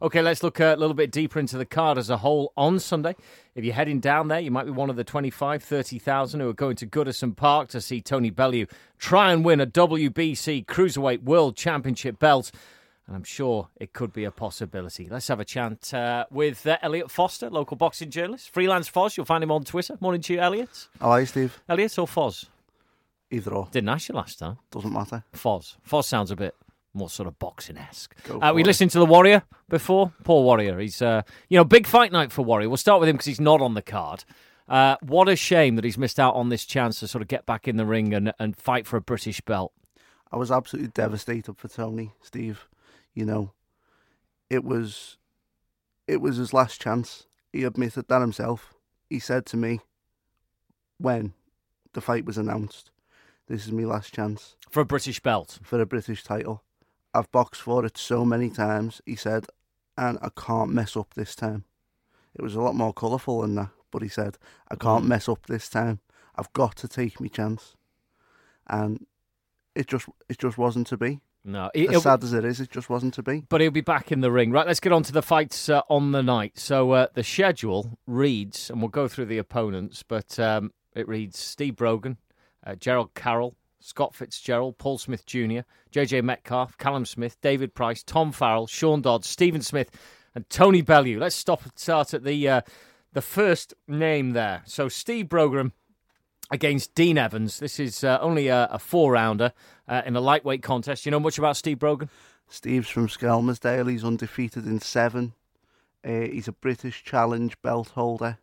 Okay, let's look a little bit deeper into the card as a whole on Sunday. If you're heading down there, you might be one of the 25, 30,000 who are going to Goodison Park to see Tony Bellew try and win a WBC Cruiserweight World Championship belt. And I'm sure it could be a possibility. Let's have a chat with Elliot Foster, local boxing journalist. Freelance Foz, you'll find him on Twitter. Morning to you, Elliot. How are you, Steve? Elliot or Foz? Either or. Didn't ask you last time. Doesn't matter. Foz. Foz sounds a bit more sort of boxing-esque. We listened to the Warrior before. Poor Warrior. He's, big fight night for Warrior. We'll start with him because he's not on the card. What a shame that he's missed out on this chance to sort of get back in the ring and fight for a British belt. I was absolutely devastated for Tony, Steve. You know, it was his last chance. He admitted that himself. He said to me when the fight was announced, "This is my last chance." For a British belt. For a British title. I've boxed for it so many times, he said, and I can't mess up this time. It was a lot more colourful than that, but he said, I can't mess up this time. I've got to take my chance. And it just wasn't to be. No, as sad as it is, it just wasn't to be. But he'll be back in the ring. Right, let's get on to the fights on the night. So the schedule reads, and we'll go through the opponents, but it reads Steve Brogan, Gerald Carroll, Scott Fitzgerald, Paul Smith Jr., JJ Metcalf, Callum Smith, David Price, Tom Farrell, Sean Dodds, Stephen Smith, and Tony Bellew. Let's start at the first name there. So Steve Brogan against Dean Evans. This is only a 4-rounder in a lightweight contest. You know much about Steve Brogan? Steve's from Skelmersdale. He's undefeated in 7. He's a British Challenge belt holder,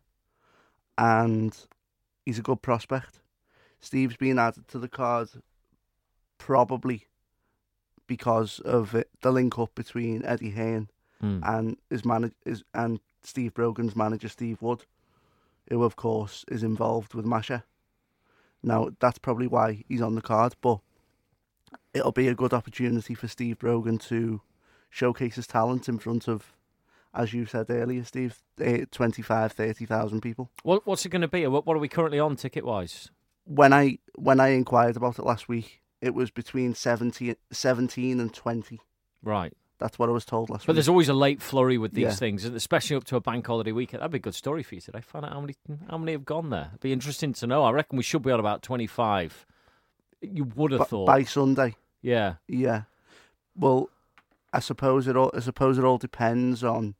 and he's a good prospect. Steve's been added to the card probably because of the link-up between Eddie Hearn and and Steve Brogan's manager, Steve Wood, who, of course, is involved with Masha. Now, that's probably why he's on the card, but it'll be a good opportunity for Steve Brogan to showcase his talent in front of, as you said earlier, Steve, 25, 30,000 people. What's it going to be? What are we currently on ticket-wise? When I inquired about it last week, it was between 17 and 20. Right. That's what I was told last week. But there's always a late flurry with these things, especially up to a bank holiday weekend. That'd be a good story for you today. Find out how many have gone there. It'd be interesting to know. I reckon we should be on about 25. You would have thought by Sunday. Yeah. Yeah. Well, I suppose it all depends on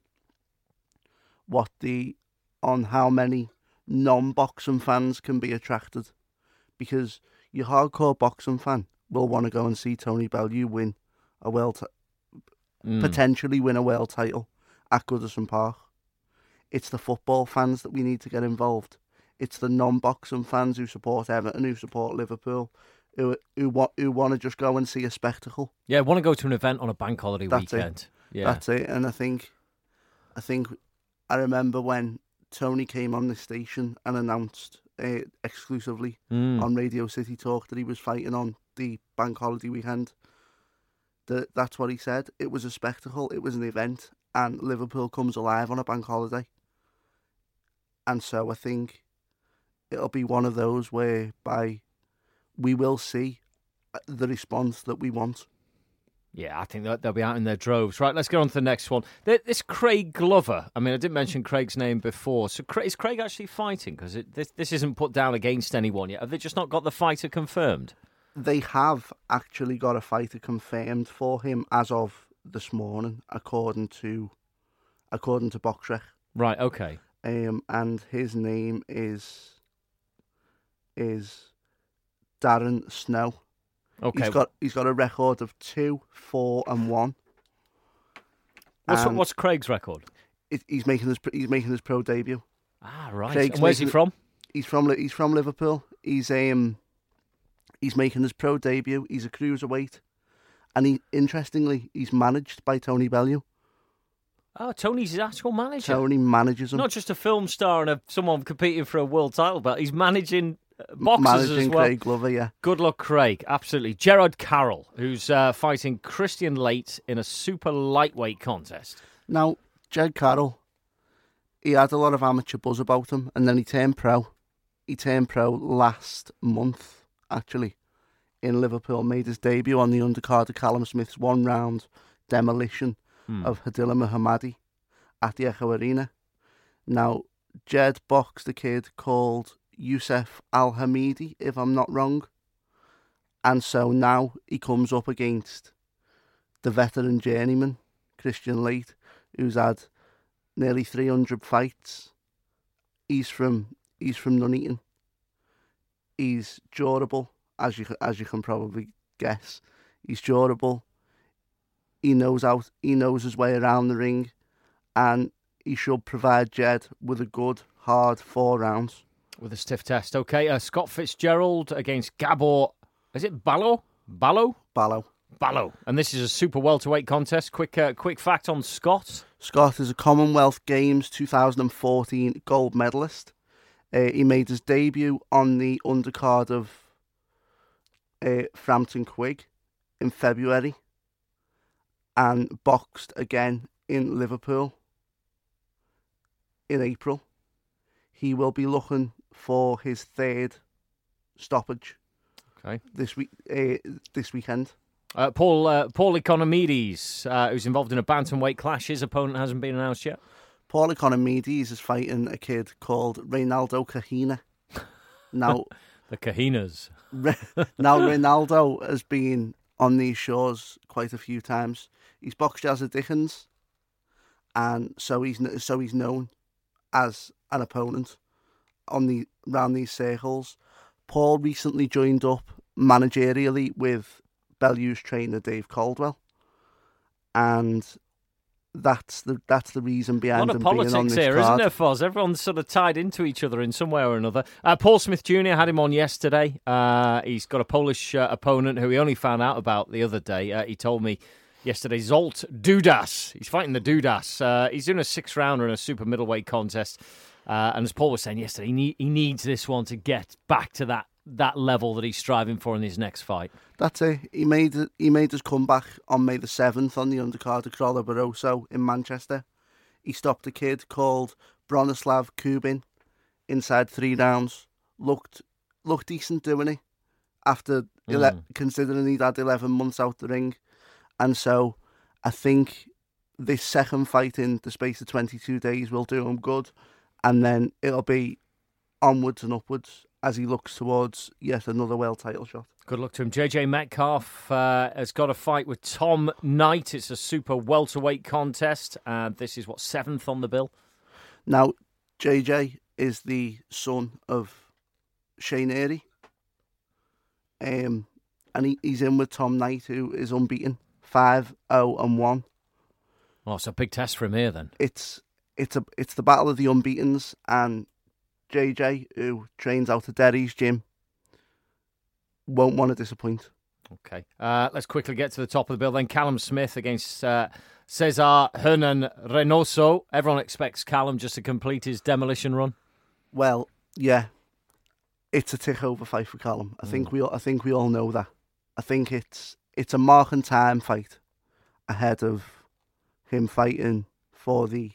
on how many non-boxing fans can be attracted, because your hardcore boxing fan will want to go and see Tony Bellew win a potentially win a world title at Goodison Park. It's the football fans that we need to get involved. It's the non-boxing fans who support Everton, who support Liverpool, who want to just go and see a spectacle. Yeah, want to go to an event on a bank holiday weekend. Yeah, that's it. And I think I remember when Tony came on the station and announced exclusively on Radio City Talk that he was fighting on the bank holiday weekend. That's what he said. It was a spectacle. It was an event, and Liverpool comes alive on a bank holiday. And so I think it'll be one of those whereby we will see the response that we want. Yeah, I think they'll be out in their droves. Right, let's get on to the next one. This Craig Glover, I mean, I didn't mention Craig's name before. So is Craig actually fighting? Because this isn't put down against anyone yet. Have they just not got the fighter confirmed? They have actually got a fighter confirmed for him as of this morning, according to BoxRec. Right, okay. And his name is Darren Snow. Okay. He's got a record of 2, 4, and 1. What's Craig's record? He's making his pro debut. Ah, right. And where's he from? He's from Liverpool. He's making his pro debut. He's a cruiserweight, and interestingly, he's managed by Tony Bellew. Oh, Tony's his actual manager. Tony manages him. Not just a film star and someone competing for a world title belt. He's managing boxers as well. Craig Glover, yeah. Good luck, Craig. Absolutely. Gerard Carroll, who's fighting Christian Late in a super lightweight contest. Now, Gerard Carroll, he had a lot of amateur buzz about him, and then he turned pro. He turned pro last month, actually, in Liverpool. Made his debut on the undercard of Callum Smith's 1-round demolition of Hadilla Muhammadi at the Echo Arena. Now, Jed boxed a kid called Youssef Al-Hamidi, if I'm not wrong. And so now he comes up against the veteran journeyman, Christian Late, who's had nearly 300 fights. He's from Nuneaton. He's durable, as you can probably guess. He's durable. He knows his way around the ring, and he should provide Jed with a good, hard 4 rounds. With a stiff test. Okay, Scott Fitzgerald against Gabor. Is it Ballo? Ballo? Ballo. Ballo. And this is a super welterweight contest. Quick fact on Scott. Scott is a Commonwealth Games 2014 gold medalist. He made his debut on the undercard of Frampton Quigg in February and boxed again in Liverpool in April. He will be looking for his 3rd stoppage this weekend. Paul Economides, who's involved in a bantamweight clash. His opponent hasn't been announced yet. Paul Economides is fighting a kid called Reynaldo Kahina. Now, the Kahinas. Now, Reynaldo has been on these shores quite a few times. He's boxed Jazza Dickens, and so he's known as an opponent around these circles. Paul recently joined up managerially with Bellew's trainer Dave Caldwell, and that's the reason behind him being on this card. A lot of politics here, isn't there, Foz? Everyone's sort of tied into each other in some way or another. Paul Smith Jr. had him on yesterday. He's got a Polish opponent who he only found out about the other day. He told me yesterday, Zsolt Dudas. He's fighting the Dudas. He's doing a 6-rounder in a super middleweight contest. And as Paul was saying yesterday, he needs this one to get back to that level that he's striving for in his next fight. That's it. He made his comeback on May the 7th on the undercard of Carlo Barroso in Manchester. He stopped a kid called Bronislav Kubin inside 3 rounds. Looked decent doing it after considering he'd had 11 months out the ring. And so I think this second fight in the space of 22 days will do him good. And then it'll be onwards and upwards as he looks towards yet another world title shot. Good luck to him. JJ Metcalf has got a fight with Tom Knight. It's a super welterweight contest. This is 7th on the bill? Now, JJ is the son of Shane Erie. And he's in with Tom Knight, who is unbeaten, 5-0-1. Oh, it's a big test for him here then. It's the battle of the unbeatens, and JJ, who trains out of Derry's gym, won't want to disappoint. Okay. Let's quickly get to the top of the bill then. Callum Smith against Cesar Hernan Reynoso. Everyone expects Callum just to complete his demolition run. Well, yeah. It's a tick-over fight for Callum. I think we all know that. I think it's a mark and time fight ahead of him fighting for the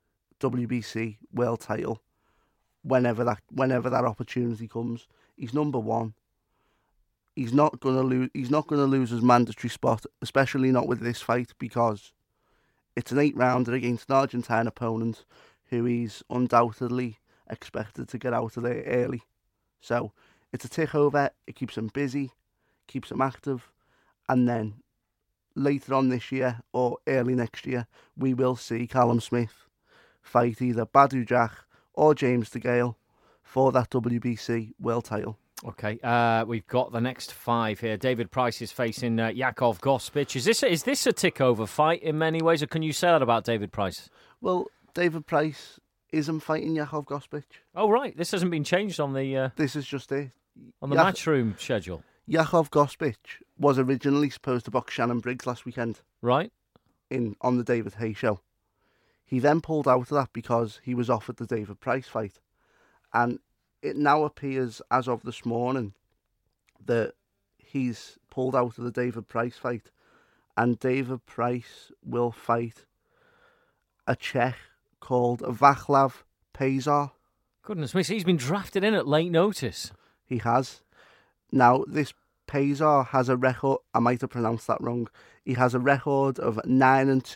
WBC world title whenever that opportunity comes. He's number 1. He's not gonna lose his mandatory spot, especially not with this fight, because it's an 8-rounder against an Argentine opponent who he's undoubtedly expected to get out of there early. So it's a tick over. It keeps him busy, keeps him active, and then later on this year or early next year, we will see Callum Smith fight either Badou Jack or James DeGale for that WBC world title. Okay, we've got the next 5 here. David Price is facing Yakov Gospic. Is this a tick-over fight in many ways, or can you say that about David Price? Well, David Price isn't fighting Yakov Gospic. Oh, right. This hasn't been changed on the... This is just it. On the Matchroom schedule. Yakov Gospic was originally supposed to box Shannon Briggs last weekend. Right. On the David Hay show. He then pulled out of that because he was offered the David Price fight. And it now appears, as of this morning, that he's pulled out of the David Price fight. And David Price will fight a Czech called Vaclav Pazar. Goodness me, he's been drafted in at late notice. He has. Now, this Pazar has a record, I might have pronounced that wrong, he has a record of 9-2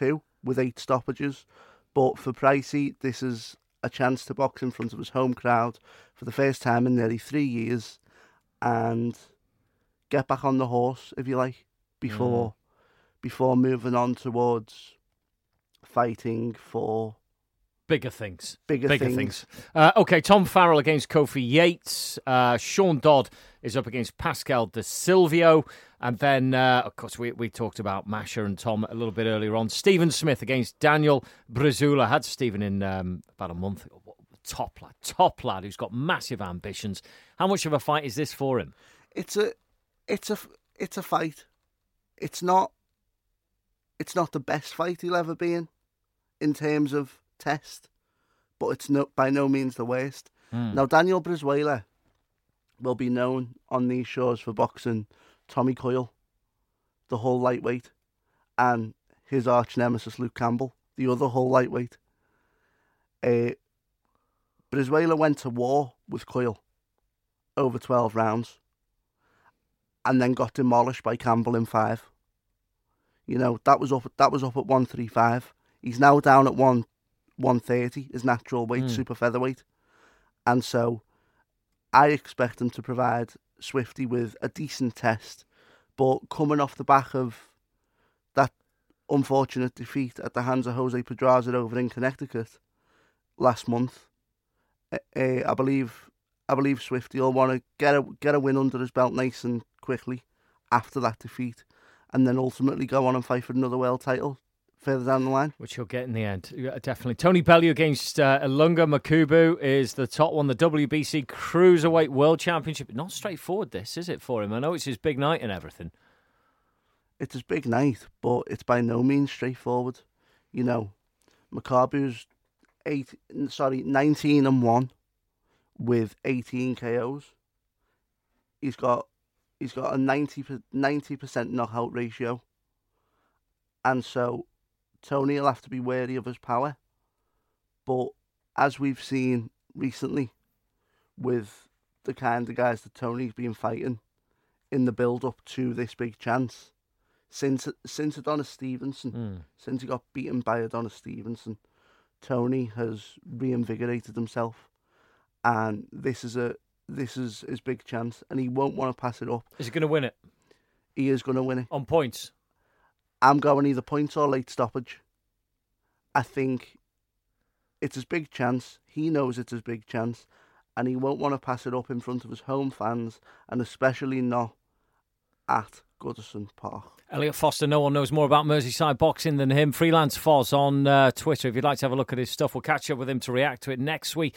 with 8 stoppages. But for Pricey, this is a chance to box in front of his home crowd for the first time in nearly 3 years and get back on the horse, if you like, before moving on towards fighting for bigger things. Bigger things. Okay, Tom Farrell against Kofi Yates. Sean Dodd is up against Pascal De Silvio. And then, of course, we talked about Masha and Tom a little bit earlier on. Stephen Smith against Daniel Brazula. Had Stephen in about a month ago. Top lad who's got massive ambitions. How much of a fight is this for him? It's a fight. It's not the best fight he'll ever be in terms of test, but it's by no means the worst. Now, Daniel Brazuela will be known on these shows for boxing Tommy Coyle, the Hull lightweight, and his arch nemesis Luke Campbell, the other Hull lightweight. Brazuela went to war with Coyle over 12 rounds and then got demolished by Campbell in 5. You know, that was up at 135. He's now down at 130, his natural weight, super featherweight. And so I expect him to provide Swifty with a decent test, but coming off the back of that unfortunate defeat at the hands of Jose Pedraza over in Connecticut last month, I believe Swifty will want to get a win under his belt nice and quickly after that defeat, and then ultimately go on and fight for another world title further down the line. Which he'll get in the end, definitely. Tony Bellew against Ilunga Makubu is the top one, the WBC Cruiserweight World Championship. Not straightforward, this, is it, for him? I know it's his big night and everything. It's his big night, but it's by no means straightforward. You know, Makabu's 19-1 with 18 KOs. He's got a 90% knockout ratio, and so Tony will have to be wary of his power. But as we've seen recently with the kind of guys that Tony's been fighting in the build-up to this big chance, since Adonis Stevenson, since he got beaten by Adonis Stevenson, Tony has reinvigorated himself, and this is his big chance, and he won't want to pass it up. Is he going to win it? He is going to win it. On points? I'm going either points or late stoppage. I think it's his big chance. He knows it's his big chance, and he won't want to pass it up in front of his home fans, and especially not at Goodison Park. Elliot Foster, no one knows more about Merseyside boxing than him. Freelance Foz on Twitter. If you'd like to have a look at his stuff, we'll catch up with him to react to it next week.